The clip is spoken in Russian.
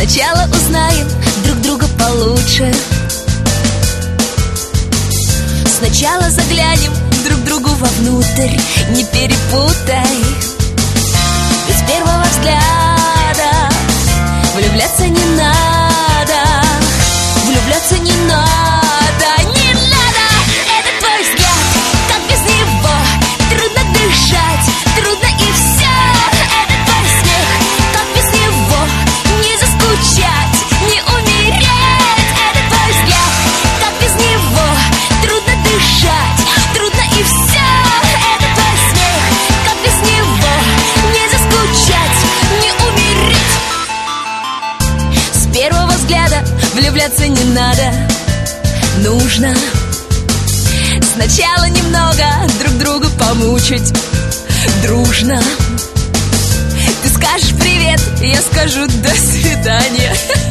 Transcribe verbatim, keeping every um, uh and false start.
Сначала узнаем друг друга получше. Сначала заглянем друг другу вовнутрь, не перепутай. Ведь с первого взгляда влюбляться не надо. Влюбляться не надо, не надо. Это твой взгляд, как без него трудно дышать, трудно и все. Это твой смех, как без него не заскучать, не умереть. Это твой взгляд, как без него трудно дышать, трудно и все. Это твой смех, как без него не заскучать, не умереть. С первого взгляда влюбляться не надо. Нужно сначала немного друг друга помучить дружно. Ты скажешь привет, я скажу до свидания.